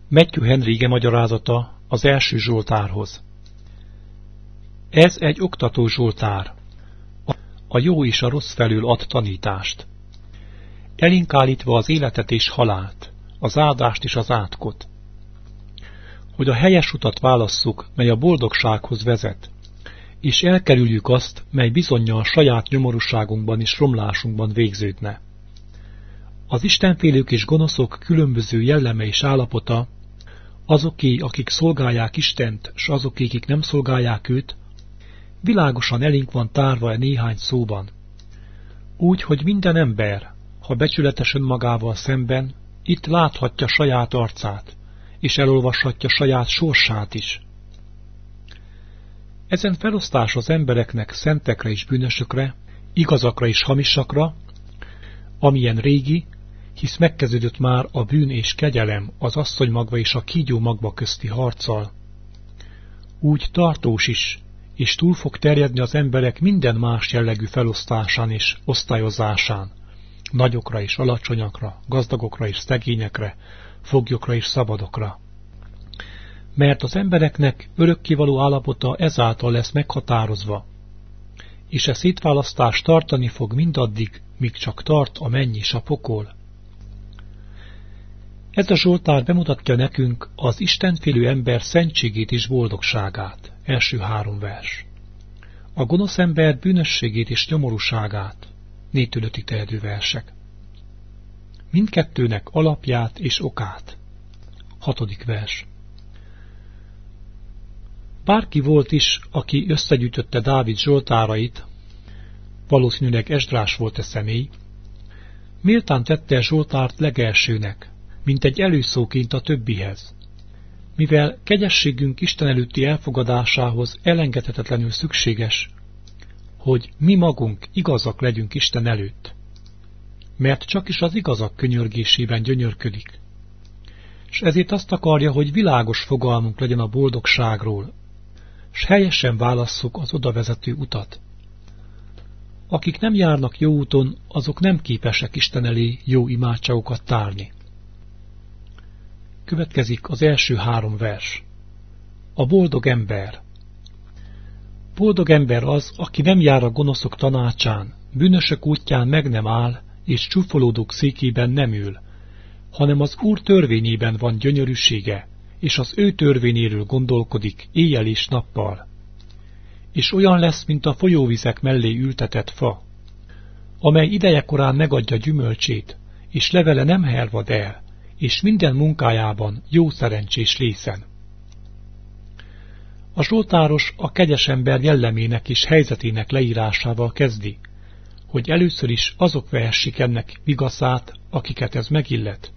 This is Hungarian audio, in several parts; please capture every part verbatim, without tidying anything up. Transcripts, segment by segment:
Matthew Henry ige magyarázata az első Zsoltárhoz. Ez egy oktató Zsoltár. A jó és a rossz felől ad tanítást. Elénk állítva az életet és halált, az áldást és az átkot. Hogy a helyes utat válasszuk, mely a boldogsághoz vezet, és elkerüljük azt, mely bizonnyal saját nyomorúságunkban és romlásunkban végződne. Az istenfélők és gonoszok különböző jelleme és állapota, azoké, akik szolgálják Istent, s azoké, akik nem szolgálják őt, világosan elénk van tárva e néhány szóban. Úgy, hogy minden ember, ha becsületes önmagával szemben, itt láthatja saját arcát, és elolvashatja saját sorsát is. Ezen felosztás az embereknek szentekre és bűnösökre, igazakra és hamisakra, amilyen régi, hisz megkezdődött már a bűn és kegyelem az asszonymagva és a kígyó magva közti harccal. Úgy tartós is, és túl fog terjedni az emberek minden más jellegű felosztásán és osztályozásán, nagyokra és alacsonyakra, gazdagokra és szegényekre, foglyokra és szabadokra. Mert az embereknek örökkévaló állapota ezáltal lesz meghatározva, és e szétválasztás tartani fog mindaddig, míg csak tart a menny és a pokol. Ez a Zsoltár bemutatja nekünk az istenfélő ember szentségét és boldogságát, első három vers. A gonosz ember bűnösségét és nyomorúságát, négytől ötig terjedő versek. Mindkettőnek alapját és okát, hatodik vers. Bárki volt is, aki összegyűjtötte Dávid zsoltárait, valószínűleg Esdrás volt a személy, méltán tette a zsoltárt legelsőnek, mint egy előszóként a többihez, mivel kegyességünk Isten előtti elfogadásához elengedhetetlenül szükséges, hogy mi magunk igazak legyünk Isten előtt, mert csak is az igazak könyörgésében gyönyörködik, és ezért azt akarja, hogy világos fogalmunk legyen a boldogságról, s helyesen válasszuk az odavezető utat. Akik nem járnak jó úton, azok nem képesek Isten elé jó imádságokat tárni. Következik az első három vers. A boldog ember. Boldog ember az, aki nem jár a gonoszok tanácsán, bűnösök útján meg nem áll, és csúfolódók székében nem ül, hanem az Úr törvényében van gyönyörűsége, és az ő törvényéről gondolkodik éjjel és nappal. És olyan lesz, mint a folyóvizek mellé ültetett fa, amely idejekorán megadja gyümölcsét, és levele nem hervad el, és minden munkájában jó szerencsés lészen. A zsoltáros a kegyes ember jellemének és helyzetének leírásával kezdi, hogy először is azok vehessék ennek vigaszát, akiket ez megillet.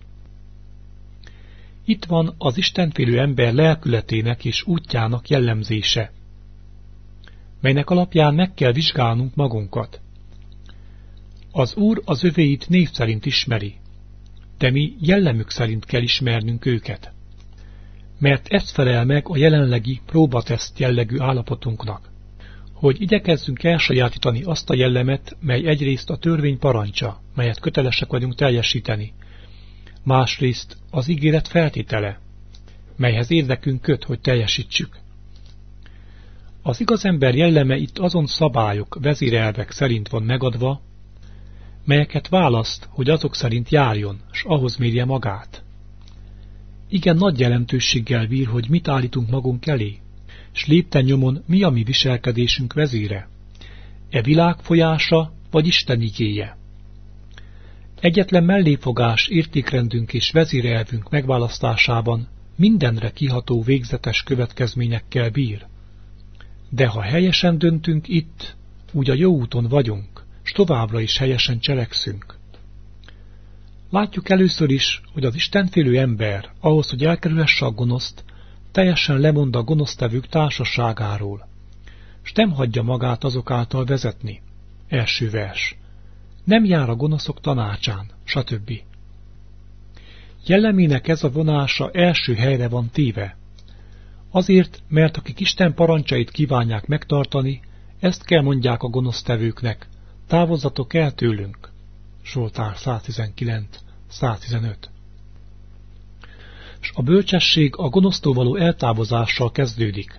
Itt van az istenfélő ember lelkületének és útjának jellemzése, melynek alapján meg kell vizsgálnunk magunkat. Az Úr az övéit név szerint ismeri, de mi jellemük szerint kell ismernünk őket, mert ez felel meg a jelenlegi próbateszt jellegű állapotunknak, hogy igyekezzünk elsajátítani azt a jellemet, mely egyrészt a törvény parancsa, melyet kötelesek vagyunk teljesíteni, másrészt az ígéret feltétele, melyhez érdekünk köt, hogy teljesítsük. Az igaz ember jelleme itt azon szabályok, vezérelvek szerint van megadva, melyeket választ, hogy azok szerint járjon, s ahhoz mérje magát. Igen nagy jelentőséggel bír, hogy mit állítunk magunk elé, s lépten nyomon mi a mi viselkedésünk vezére, e világ folyása vagy Isten igéje. Egyetlen melléfogás értékrendünk és vezérelvünk megválasztásában mindenre kiható végzetes következményekkel bír. De ha helyesen döntünk itt, úgy a jó úton vagyunk, s továbbra is helyesen cselekszünk. Látjuk először is, hogy az istenfélő ember ahhoz, hogy elkerülhesse a gonoszt, teljesen lemond a gonosztevők társaságáról, s nem hagyja magát azok által vezetni. Első vers. Nem jár a gonoszok tanácsán, stb. Jellemének ez a vonása első helyre van téve. Azért, mert akik Isten parancsait kívánják megtartani, ezt kell mondják a gonosztevőknek, távozzatok el tőlünk. Zsoltár száztizenkilenc száztizenöt. S s a bölcsesség a gonosztól való eltávozással kezdődik.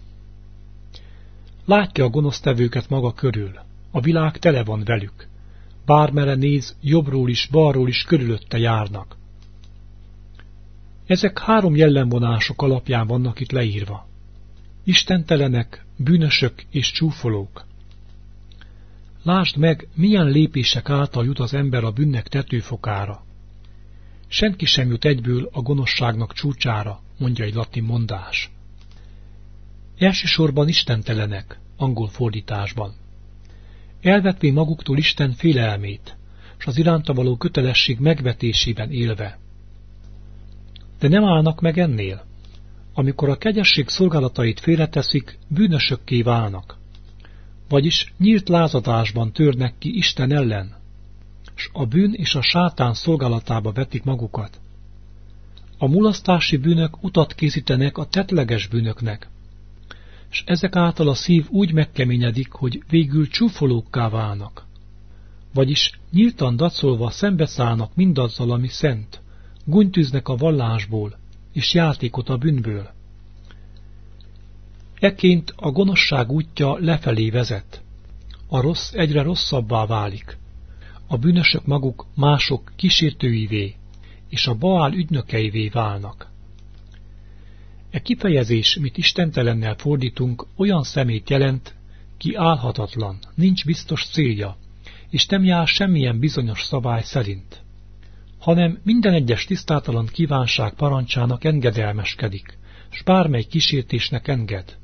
Látja a gonosztevőket maga körül, a világ tele van velük. Bármere néz, jobbról is, balról is körülötte járnak. Ezek három jellemvonások alapján vannak itt leírva. Istentelenek, bűnösök és csúfolók. Lásd meg, milyen lépések által jut az ember a bűnnek tetőfokára. Senki sem jut egyből a gonoszságnak csúcsára, mondja egy latin mondás. Elsősorban istentelenek, angol fordításban. Elvetvén maguktól Isten félelmét, s az iránta való kötelesség megvetésében élve. De nem állnak meg ennél. Amikor a kegyesség szolgálatait félreteszik, bűnösökké válnak. Vagyis nyílt lázadásban törnek ki Isten ellen, s a bűn és a sátán szolgálatába vetik magukat. A mulasztási bűnök utat készítenek a tettleges bűnöknek, s ezek által a szív úgy megkeményedik, hogy végül csúfolókká válnak. Vagyis nyíltan dacolva szembeszállnak mindazzal, ami szent, gúnytűznek a vallásból, és játékot a bűnből. Ekként a gonoszság útja lefelé vezet. A rossz egyre rosszabbá válik. A bűnösök maguk mások kísértőivé, és a Baál ügynökeivé válnak. E kifejezés, mit istentelennel fordítunk, olyan szemét jelent, ki álhatatlan, nincs biztos célja, és nem jár semmilyen bizonyos szabály szerint, hanem minden egyes tisztátalan kívánság parancsának engedelmeskedik, s bármely kísértésnek enged.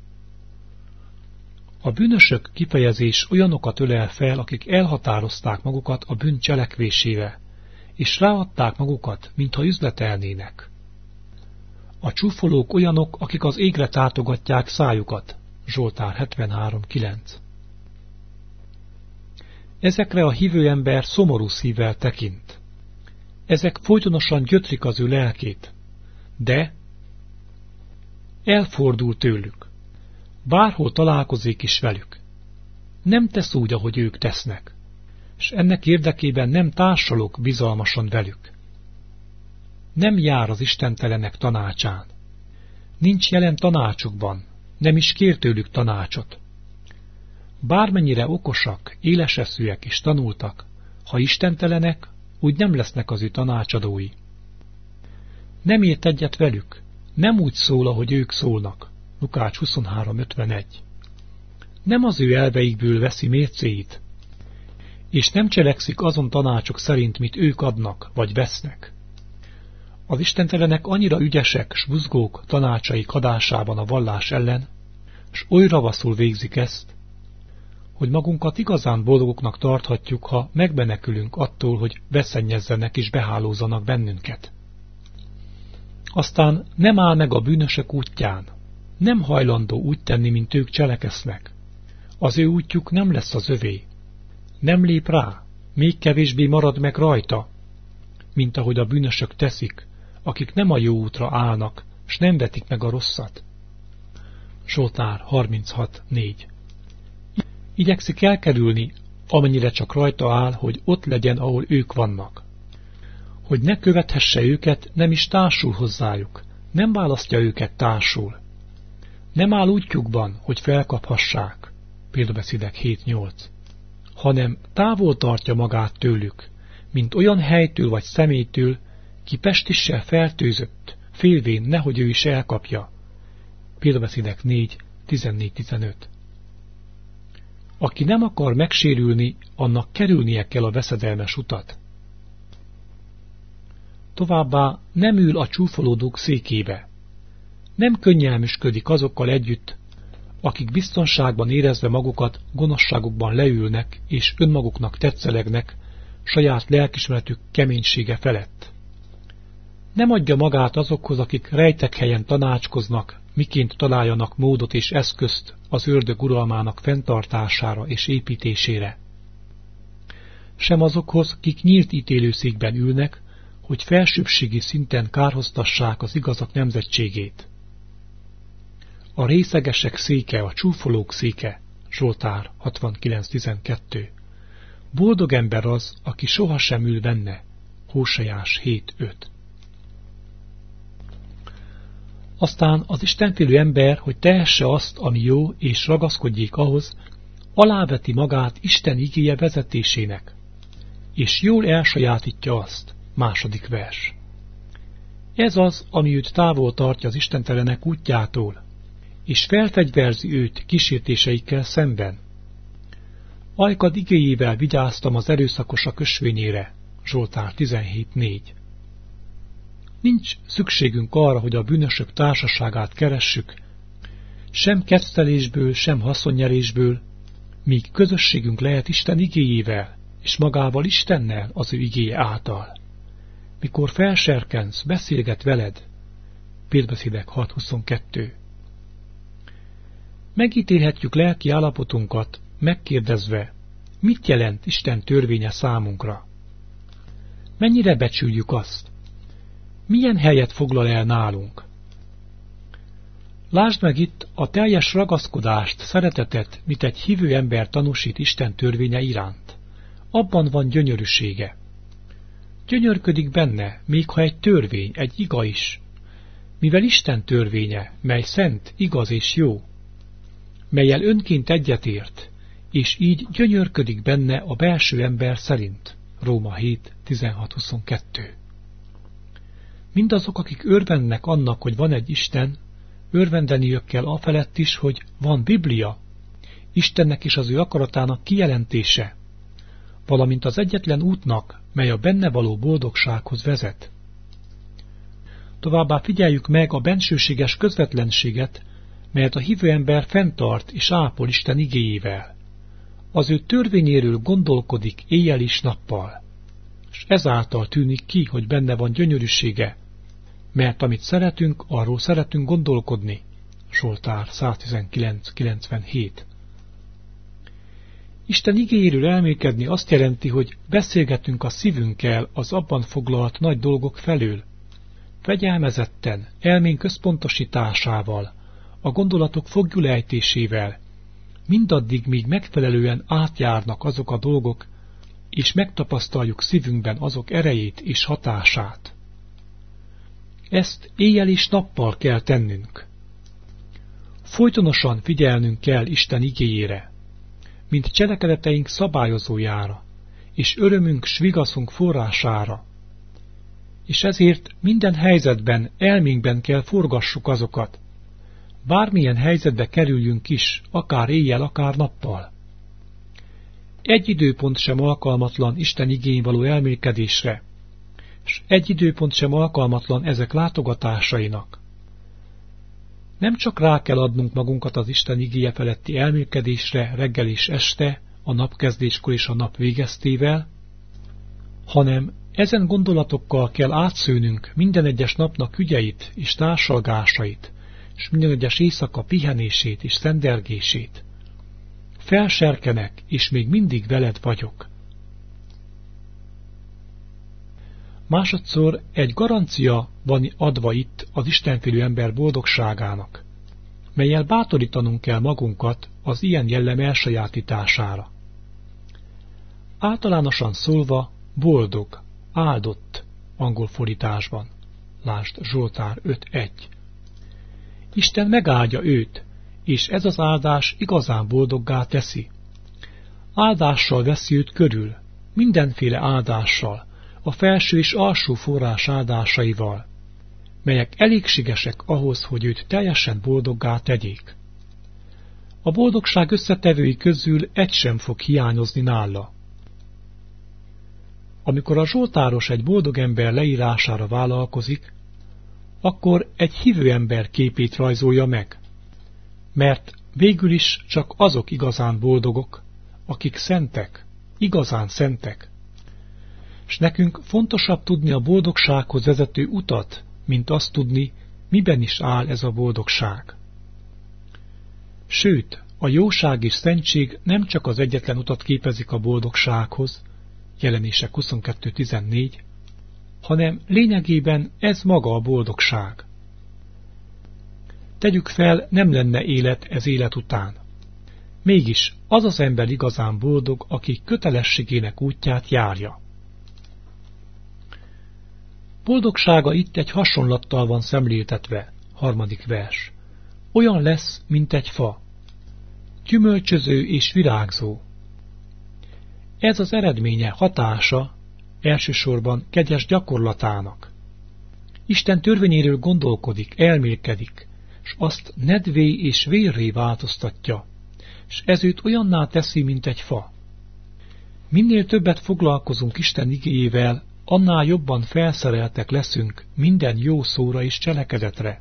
A bűnösök kifejezés olyanokat ölel fel, akik elhatározták magukat a bűn cselekvésével, és ráadták magukat, mintha üzletelnének. A csúfolók olyanok, akik az égre tátogatják szájukat. Zsoltár hetvenhárom kilenc. Ezekre a hívő ember szomorú szívvel tekint. Ezek folytonosan gyötrik az ő lelkét, de elfordul tőlük. Bárhol találkozik is velük. Nem tesz úgy, ahogy ők tesznek, s ennek érdekében nem társalok bizalmasan velük. Nem jár az istentelenek tanácsán. Nincs jelen tanácsukban, nem is kér tőlük tanácsot. Bármennyire okosak, éleseszűek és tanultak, ha istentelenek, úgy nem lesznek az ő tanácsadói. Nem ért egyet velük, nem úgy szól, ahogy ők szólnak. Lukács huszonhárom ötvenegy. Nem az ő elveikből veszi mércéit, és nem cselekszik azon tanácsok szerint, mit ők adnak, vagy vesznek. Az istentelenek annyira ügyesek, s buzgók tanácsaik adásában a vallás ellen, s oly ravaszul végzik ezt, hogy magunkat igazán boldogoknak tarthatjuk, ha megbenekülünk attól, hogy beszennyezzenek és behálózzanak bennünket. Aztán nem áll meg a bűnösök útján, nem hajlandó úgy tenni, mint ők cselekesznek. Az ő útjuk nem lesz az övé. Nem lép rá, még kevésbé marad meg rajta, mint ahogy a bűnösök teszik, akik nem a jó útra állnak, s nem vetik meg a rosszat. Zsoltár harminchat négy. Igyekszik elkerülni, amennyire csak rajta áll, hogy ott legyen, ahol ők vannak. Hogy ne követhesse őket, nem is társul hozzájuk, nem választja őket társul. Nem áll útjukban, hogy felkaphassák, példabeszédek hét nyolc, hanem távol tartja magát tőlük, mint olyan helytől vagy személytől, ki pestissel fertőzött, félvén nehogy ő is elkapja. Példabeszédek négy tizennégy tizenöt. Aki nem akar megsérülni, annak kerülnie kell a veszedelmes utat. Továbbá nem ül a csúfolódók székébe. Nem könnyelmüsködik azokkal együtt, akik biztonságban érezve magukat gonoszságukban leülnek és önmaguknak tetszelegnek saját lelkismeretük keménysége felett. Nem adja magát azokhoz, akik rejtek helyen tanácskoznak, miként találjanak módot és eszközt az ördög uralmának fenntartására és építésére. Sem azokhoz, kik nyílt ítélőszékben ülnek, hogy felsőbbségi szinten kárhoztassák az igazak nemzetségét. A részegesek széke, a csúfolók széke, Zsoltár hatvankilenc tizenkettő. Boldog ember az, aki sohasem ül benne, Hósejás hét öt. Aztán az istenfélő ember, hogy tehesse azt, ami jó, és ragaszkodjék ahhoz, aláveti magát Isten igéje vezetésének, és jól elsajátítja azt. Második vers. Ez az, ami őt távol tartja az istentelenek útjától, és felfegyverzi őt kísértéseikkel szemben. Ajkad igéjével vigyáztam az erőszakosak ösvényére. Zsoltár tizenhét négy. Nincs szükségünk arra, hogy a bűnösök társaságát keressük, sem kettelésből, sem haszonnyerésből, míg közösségünk lehet Isten igéjével, és magával Istennel az ő igéje által. Mikor felserkensz, beszélget veled. Példabeszédek hat huszonkettő. Megítélhetjük lelki állapotunkat, megkérdezve, mit jelent Isten törvénye számunkra? Mennyire becsüljük azt? Milyen helyet foglal el nálunk? Lásd meg itt a teljes ragaszkodást, szeretetet, mit egy hívő ember tanúsít Isten törvénye iránt. Abban van gyönyörűsége. Gyönyörködik benne, még ha egy törvény, egy iga is, mivel Isten törvénye, mely szent, igaz és jó, mellyel önként egyetért, és így gyönyörködik benne a belső ember szerint. Róma hét tizenhat huszonkettő. Mindazok, akik örvendnek annak, hogy van egy Isten, örvendeniük kell afelett is, hogy van Biblia, Istennek és az ő akaratának kijelentése, valamint az egyetlen útnak, mely a benne való boldogsághoz vezet. Továbbá figyeljük meg a bensőséges közvetlenséget, melyet a hívő ember fenntart és ápol Isten igéjével. Az ő törvényéről gondolkodik éjjel és nappal, és ezáltal tűnik ki, hogy benne van gyönyörűsége, mert amit szeretünk, arról szeretünk gondolkodni. Zsoltár száztizenkilenc kilencvenhét. Isten igéjéről elmélkedni azt jelenti, hogy beszélgetünk a szívünkkel az abban foglalt nagy dolgok felől, fegyelmezetten, elménk központosításával, a gondolatok foglyulejtésével, mindaddig, míg megfelelően átjárnak azok a dolgok, és megtapasztaljuk szívünkben azok erejét és hatását. Ezt éjjel és nappal kell tennünk. Folytonosan figyelnünk kell Isten igéjére, mint cselekedeteink szabályozójára, és örömünk s vigaszunk forrására. És ezért minden helyzetben, elménkben kell forgassuk azokat, bármilyen helyzetbe kerüljünk is, akár éjjel, akár nappal. Egy időpont sem alkalmatlan Isten igény való elmélkedésre, s egy időpont sem alkalmatlan ezek látogatásainak. Nem csak rá kell adnunk magunkat az Isten igéje feletti elmélkedésre reggel és este, a napkezdéskor és a nap végeztével, hanem ezen gondolatokkal kell átszőnünk minden egyes napnak ügyeit és társalgásait, és minden egyes éjszaka pihenését és szendergését. Felserkenek, és még mindig veled vagyok. Másodszor egy garancia van adva itt az istenfélő ember boldogságának, mellyel bátorítanunk kell magunkat az ilyen jellem elsajátítására. Általánosan szólva boldog, áldott angol fordításban. Lásd Zsoltár öt egy. Isten megáldja őt, és ez az áldás igazán boldoggá teszi. Áldással veszi őt körül, mindenféle áldással, a felső és alsó forrás áldásaival, melyek elégségesek ahhoz, hogy őt teljesen boldoggá tegyék. A boldogság összetevői közül egy sem fog hiányozni nála. Amikor a zsoltáros egy boldog ember leírására vállalkozik, akkor egy hívő ember képét rajzolja meg, mert végül is csak azok igazán boldogok, akik szentek, igazán szentek. S nekünk fontosabb tudni a boldogsághoz vezető utat, mint azt tudni, miben is áll ez a boldogság. Sőt, a jóság és szentség nem csak az egyetlen utat képezik a boldogsághoz, Jelenések huszonkettő tizennégy, hanem lényegében ez maga a boldogság. Tegyük fel, nem lenne élet ez élet után. Mégis az az ember igazán boldog, aki kötelességének útját járja. Boldogsága itt egy hasonlattal van szemléltetve, harmadik vers. Olyan lesz, mint egy fa, gyümölcsöző és virágzó. Ez az eredménye, hatása elsősorban kegyes gyakorlatának. Isten törvényéről gondolkodik, elmélkedik, s azt nedvé és vérré változtatja, s ez őt olyanná teszi, mint egy fa. Minél többet foglalkozunk Isten igéjével, annál jobban felszereltek leszünk minden jó szóra és cselekedetre.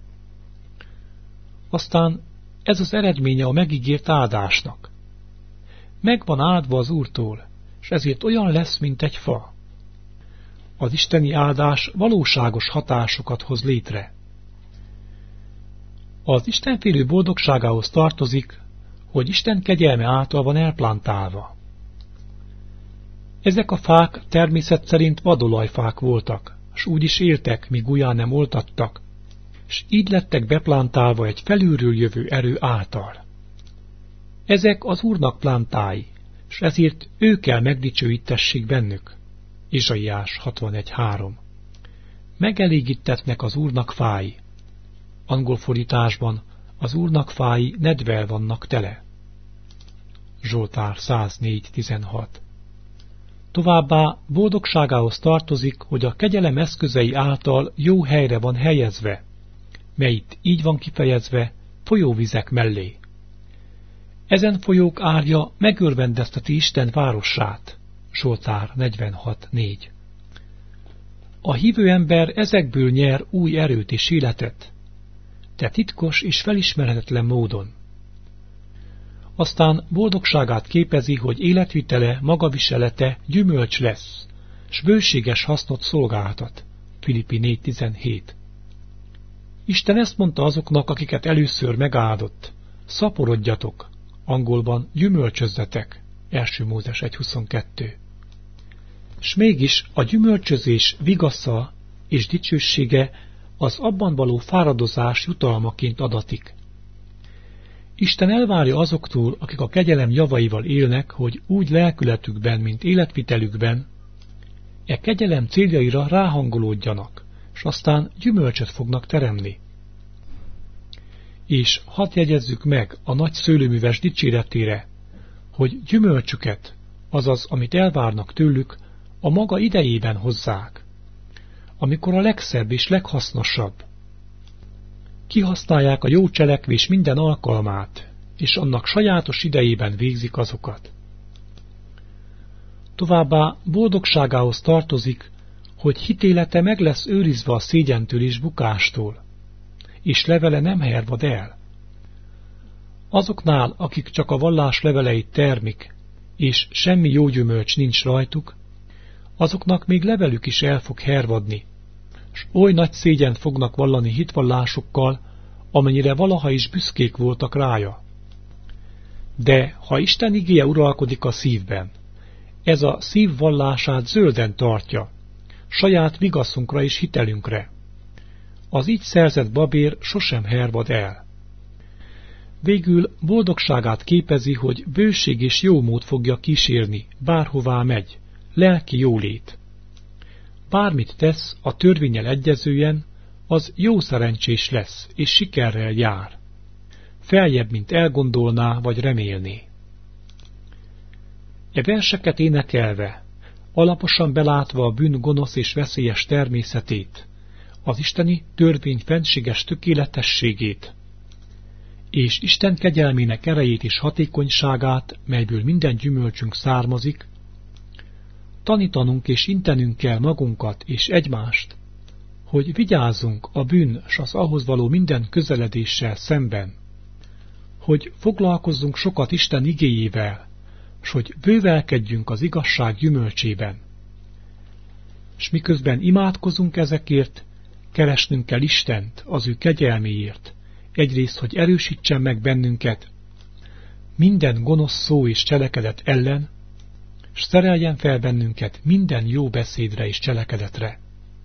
Aztán ez az eredménye a megígért áldásnak. Meg van áldva az Úrtól, s ezért olyan lesz, mint egy fa. Az isteni áldás valóságos hatásokat hoz létre. Az istenfélő boldogságához tartozik, hogy Isten kegyelme által van elplántálva. Ezek a fák természet szerint vadolajfák voltak, s úgy is éltek, míg újjá nem oltattak, s így lettek beplántálva egy felülről jövő erő által. Ezek az Úrnak plántái, s ezért ő kell megdicsőítessék bennük. Izsaiás hatvanegy három. Megelégítetnek az Úrnak fái. Angol fordításban az Úrnak fái nedvel vannak tele. Zsoltár száznégy tizenhat. Továbbá boldogságához tartozik, hogy a kegyelem eszközei által jó helyre van helyezve, mely itt így van kifejezve folyóvizek mellé. Ezen folyók árja megörvendezteti Isten városát. Zsoltár negyvenhat négy. A hívő ember ezekből nyer új erőt és életet, de titkos és felismerhetetlen módon. Aztán boldogságát képezi, hogy életvitele, magaviselete gyümölcs lesz, s bőséges hasznot szolgáltat. Filippi négy tizenhét. Isten ezt mondta azoknak, akiket először megáldott. Szaporodjatok, angolban gyümölcsözzetek. első Mózes egy huszonkettő. S mégis a gyümölcsözés vigasza és dicsősége az abban való fáradozás jutalmaként adatik. Isten elvárja azoktól, akik a kegyelem javaival élnek, hogy úgy lelkületükben, mint életvitelükben, e kegyelem céljaira ráhangolódjanak, s aztán gyümölcsöt fognak teremni. És hadd jegyezzük meg a nagy szőlőműves dicséretére, hogy gyümölcsüket, azaz, amit elvárnak tőlük, a maga idejében hozzák, amikor a legszebb és leghasznosabb. Kihasználják a jó cselekvés minden alkalmát, és annak sajátos idejében végzik azokat. Továbbá boldogságához tartozik, hogy hitélete meg lesz őrizve a szégyentől és bukástól, és levele nem hervad el. Azoknál, akik csak a vallás leveleit termik, és semmi jó gyümölcs nincs rajtuk, azoknak még levelük is el fog hervadni, s oly nagy szégyent fognak vallani hitvallásukkal, amennyire valaha is büszkék voltak rája. De ha Isten igéje uralkodik a szívben, ez a szív vallását zölden tartja, saját vigaszunkra és hitelünkre. Az így szerzett babér sosem hervad el. Végül boldogságát képezi, hogy bőség és jómód fogja kísérni, bárhová megy, lelki jólét. Bármit tesz a törvénnyel egyezően, az jó szerencsés lesz, és sikerrel jár. Feljebb, mint elgondolná, vagy remélné. E verseket énekelve, alaposan belátva a bűn gonosz és veszélyes természetét, az isteni törvény fenséges tökéletességét, és Isten kegyelmének erejét és hatékonyságát, melyből minden gyümölcsünk származik, tanítanunk és intenünk kell magunkat és egymást, hogy vigyázzunk a bűn s az ahhoz való minden közeledéssel szemben, hogy foglalkozzunk sokat Isten igéjével, s hogy bővelkedjünk az igazság gyümölcsében. S miközben imádkozunk ezekért, keresnünk kell Istent az ő kegyelméért, egyrészt, hogy erősítsen meg bennünket minden gonosz szó és cselekedet ellen, s szereljen fel bennünket minden jó beszédre és cselekedetre.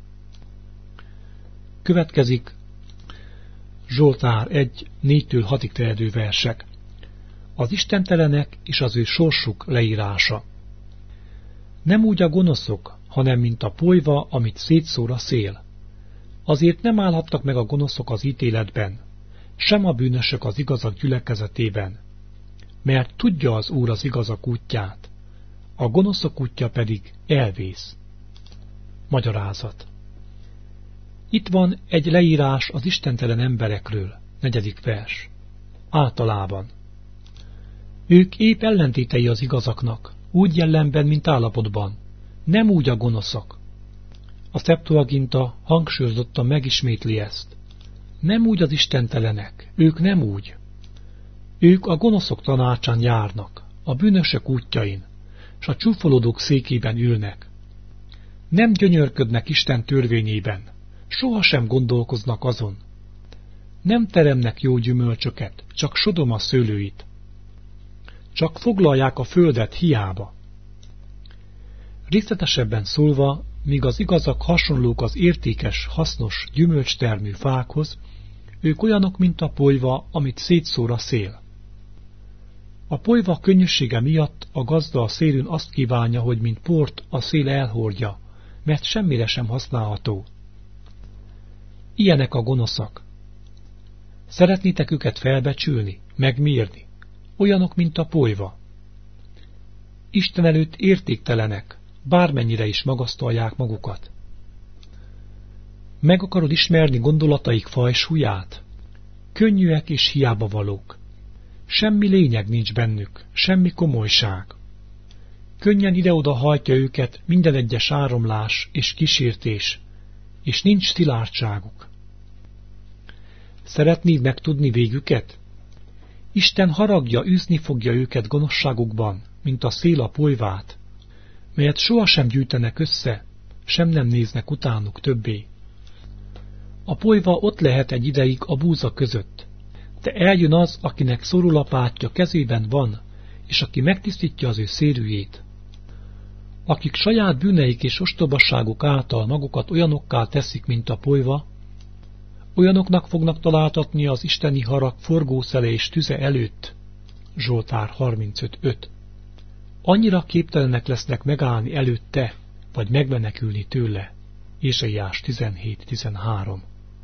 Következik Zsoltár egy négytől hatig terjedő versek. Az istentelenek és az ő sorsuk leírása. Nem úgy a gonoszok, hanem mint a polyva, amit szétszór a szél. Azért nem állhattak meg a gonoszok az ítéletben, sem a bűnösök az igazak gyülekezetében, mert tudja az Úr az igazak útját, a gonoszok útja pedig elvész. Magyarázat. Itt van egy leírás az istentelen emberekről, negyedik vers. Általában. Ők épp ellentétei az igazaknak, úgy jellemben, mint állapotban, nem úgy a gonoszak. A Septuaginta hangsúlyozottan megismétli ezt. Nem úgy az istentelenek, ők nem úgy. Ők a gonoszok tanácsán járnak, a bűnösök útjain, s a csúfolódók székében ülnek. Nem gyönyörködnek Isten törvényében, sohasem gondolkoznak azon. Nem teremnek jó gyümölcsöket, csak Sodoma szőlőit. Csak foglalják a földet hiába. Részletesebben szólva, míg az igazak hasonlók az értékes, hasznos, gyümölcstermű fákhoz, ők olyanok, mint a polyva, amit szétszór a szél. A polyva könnyűsége miatt a gazda a szélün azt kívánja, hogy mint port a szél elhordja, mert semmire sem használható. Ilyenek a gonoszak. Szeretnétek őket felbecsülni, megmérni, olyanok, mint a polyva. Isten előtt értéktelenek, bármennyire is magasztalják magukat. Meg akarod ismerni gondolataik fajsúlyát? Könnyűek és hiába valók. Semmi lényeg nincs bennük, semmi komolyság. Könnyen ide-oda hajtja őket minden egyes áramlás és kísértés, és nincs szilárdságuk. Szeretnéd megtudni végüket? Isten haragja űzni fogja őket gonoszságukban, mint a szél a polyvát, melyet sohasem gyűjtenek össze, sem nem néznek utánuk többé. A polyva ott lehet egy ideig a búza között, de eljön az, akinek szorulapátja kezében van, és aki megtisztítja az ő szérűjét. Akik saját bűneik és ostobaságuk által magukat olyanokká teszik, mint a polyva, olyanoknak fognak találtatni az isteni harag forgószele és tüze előtt. Zsoltár harmincöt öt. Annyira képtelenek lesznek megállni előtte, vagy megmenekülni tőle. Ézsaiás tizenhét tizenhárom.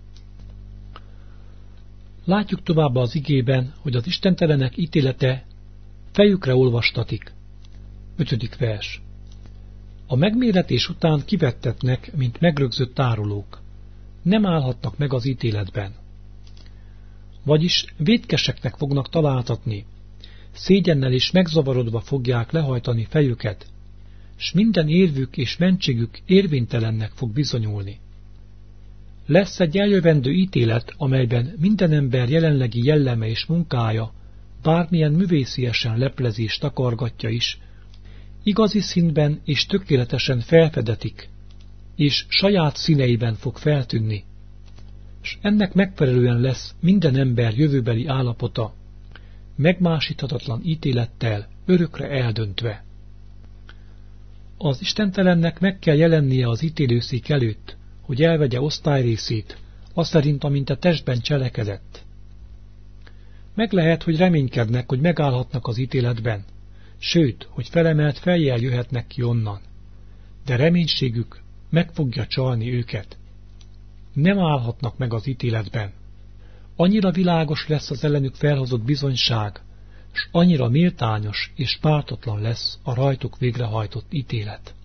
Látjuk továbbá az igében, hogy az istentelenek ítélete fejükre olvastatik. ötödik vers. A megméretés után kivettetnek, mint megrögzött tárolók. Nem állhatnak meg az ítéletben. Vagyis vétkeseknek fognak találtatni, szégyennel és megzavarodva fogják lehajtani fejüket, s minden érvük és mentségük érvénytelennek fog bizonyulni. Lesz egy eljövendő ítélet, amelyben minden ember jelenlegi jelleme és munkája, bármilyen művésziesen leplezést takargatja is, igazi színben és tökéletesen felfedetik, és saját színeiben fog feltűnni, s ennek megfelelően lesz minden ember jövőbeli állapota, megmásíthatatlan ítélettel örökre eldöntve. Az istentelennek meg kell jelennie az ítélőszék előtt, hogy elvegye osztályrészét, azt szerint, amint a testben cselekedett. Meg lehet, hogy reménykednek, hogy megállhatnak az ítéletben, sőt, hogy felemelt fejjel jöhetnek ki onnan, de reménységük meg fogja csalni őket. Nem állhatnak meg az ítéletben. Annyira világos lesz az ellenük felhozott bizonyság, s annyira méltányos és pártatlan lesz a rajtuk végrehajtott ítélet.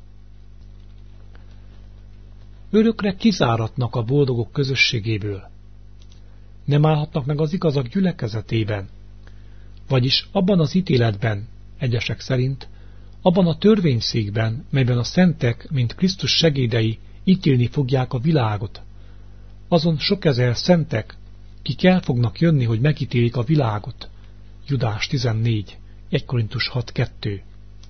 Örökre kizáratnak a boldogok közösségéből. Nem állhatnak meg az igazak gyülekezetében, vagyis abban az ítéletben, egyesek szerint, abban a törvényszékben, melyben a szentek, mint Krisztus segédei ítélni fogják a világot, azon sok ezer szentek, kik el fognak jönni, hogy megítélik a világot. Judás tizennégy, egy Korintus hat kettő.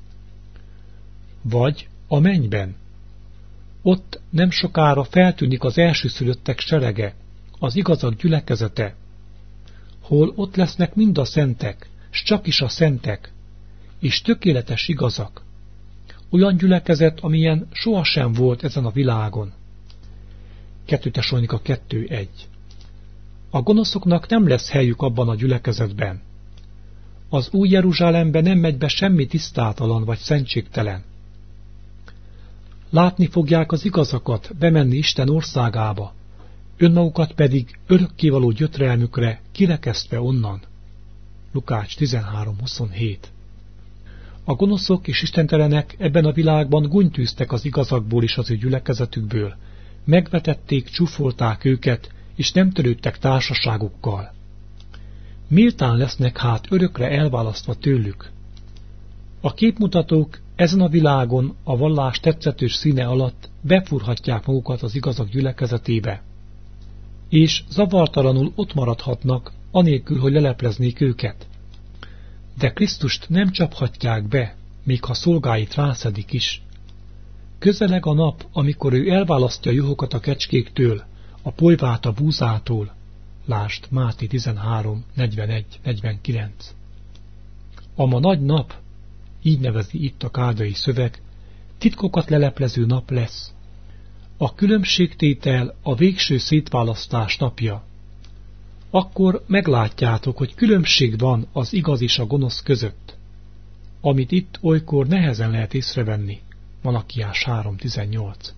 Vagy a mennyben. Ott nem sokára feltűnik az elsőszülöttek serege, az igazak gyülekezete, hol ott lesznek mind a szentek, s csak is a szentek, és tökéletes igazak. Olyan gyülekezet, amilyen sohasem volt ezen a világon. kettő Tesalonika kettő egy. A gonoszoknak nem lesz helyük abban a gyülekezetben. Az új Jeruzsálembe nem megy be semmi tisztátalan vagy szentségtelen. Látni fogják az igazakat bemenni Isten országába, önmagukat pedig örökkévaló gyötrelmükre kirekesztve onnan. Lukács tizenhárom huszonhét. A gonoszok és istentelenek ebben a világban guntyűztek az igazakból és az ő gyülekezetükből, megvetették, csúfolták őket, és nem törődtek társaságukkal. Méltán lesznek hát örökre elválasztva tőlük. A képmutatók ezen a világon a vallás tetszetős színe alatt befúrhatják magukat az igazak gyülekezetébe, és zavartalanul ott maradhatnak, anélkül, hogy lelepleznék őket. De Krisztust nem csaphatják be, még ha szolgáit rászedik is. Közeleg a nap, amikor ő elválasztja a juhokat a kecskéktől, a polyvát a búzától. Lásd Máté tizenhárom negyvenegy negyvenkilenc. Ama nagy nap, így nevezi itt a káldai szöveg, titkokat leleplező nap lesz. A különbségtétel a végső szétválasztás napja. Akkor meglátjátok, hogy különbség van az igaz és a gonosz között, amit itt olykor nehezen lehet észrevenni. Malakiás három tizennyolc.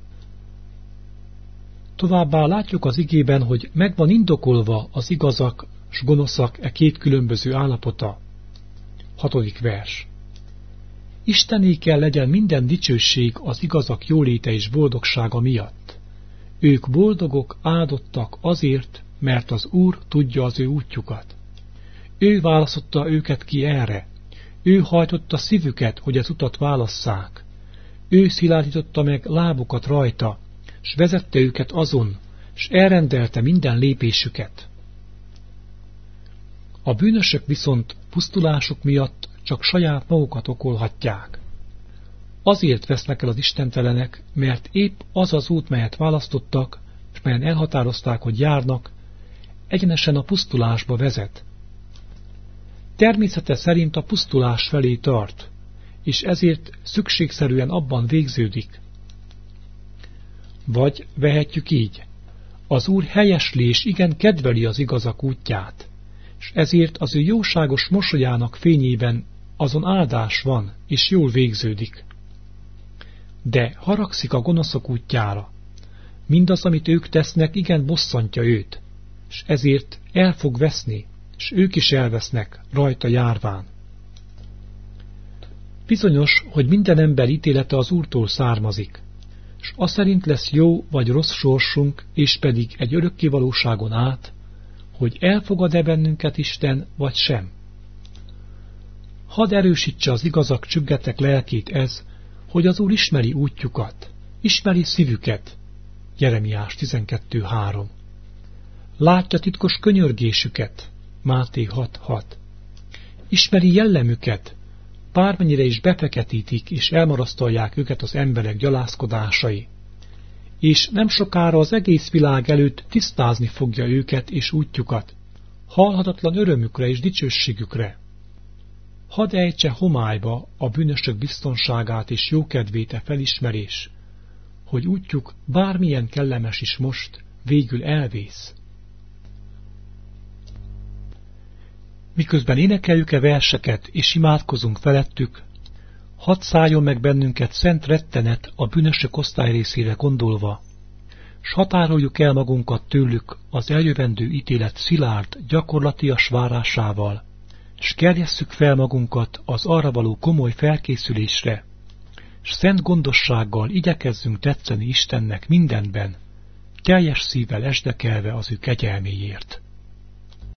Továbbá látjuk az igében, hogy meg van indokolva az igazak s gonoszak e két különböző állapota. Hatodik vers. Istené kell legyen minden dicsőség az igazak jóléte és boldogsága miatt. Ők boldogok, áldottak azért, mert az Úr tudja az ő útjukat. Ő választotta őket ki erre. Ő hajtotta szívüket, hogy az utat válasszák. Ő szilárdította meg lábukat rajta, s vezette őket azon, s elrendelte minden lépésüket. A bűnösök viszont pusztulásuk miatt csak saját magukat okolhatják. Azért vesznek el az istentelenek, mert épp az az út, melyet választottak, és melyen elhatározták, hogy járnak, egyenesen a pusztulásba vezet. Természete szerint a pusztulás felé tart, és ezért szükségszerűen abban végződik. Vagy vehetjük így, az Úr helyesli és igen kedveli az igazak útját, és ezért az ő jóságos mosolyának fényében azon áldás van, és jól végződik. De haragszik a gonoszok útjára. Mindaz, amit ők tesznek, igen bosszantja őt, és ezért el fog veszni, és ők is elvesznek, rajta járván. Bizonyos, hogy minden ember ítélete az Úrtól származik, s az szerint lesz jó vagy rossz sorsunk, és pedig egy örökkévalóságon át, hogy elfogad-e bennünket Isten, vagy sem. Hadd erősítse az igazak csüggetek lelkét ez, hogy az Úr ismeri útjukat, ismeri szívüket. Jeremiás tizenkettő három. Látja titkos könyörgésüket. Máté hat hat. Ismeri jellemüket, bármennyire is befeketítik és elmarasztalják őket az emberek gyalázkodásai, és nem sokára az egész világ előtt tisztázni fogja őket és útjukat, halhatatlan örömükre és dicsőségükre. Hadd ejtse homályba a bűnösök biztonságát és jókedvét e felismerés, hogy útjuk bármilyen kellemes is most, végül elvész. Miközben énekeljük-e verseket és imádkozunk felettük, hadd szálljon meg bennünket szent rettenet a bűnösök osztályrészére gondolva, s határoljuk el magunkat tőlük az eljövendő ítélet szilárd, gyakorlatias várásával, s kerjesszük fel magunkat az arra való komoly felkészülésre, s szent gondossággal igyekezzünk tetszeni Istennek mindenben, teljes szívvel esdekelve az ő kegyelméért.